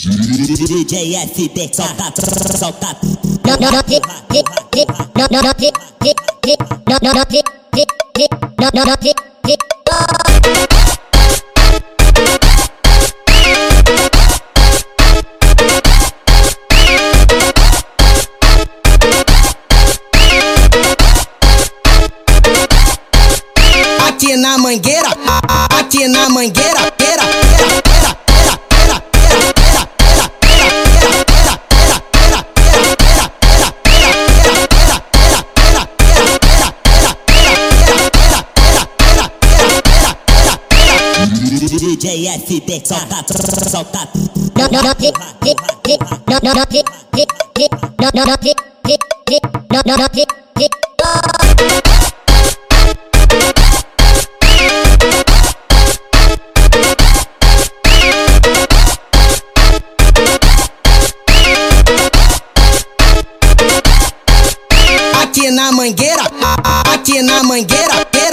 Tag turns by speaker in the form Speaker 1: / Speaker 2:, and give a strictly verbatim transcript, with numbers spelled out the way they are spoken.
Speaker 1: D J S D solta, solta.
Speaker 2: No no no hit hit hit no no no hit hit hit no no no hit hit hit no no no hit hit.
Speaker 3: Aqui na mangueira, aqui na mangueira, pera, pera, pera, pera, pera, pera, pera, pera, pera, pera, pera, pera, pera, pera, pera,
Speaker 1: D J S D solta, solta.
Speaker 2: No no no hit hit hit no no no hit hit hit no no no hit hit hit no no no hit hit.
Speaker 3: aqui na mangueira, aqui na mangueira, pera.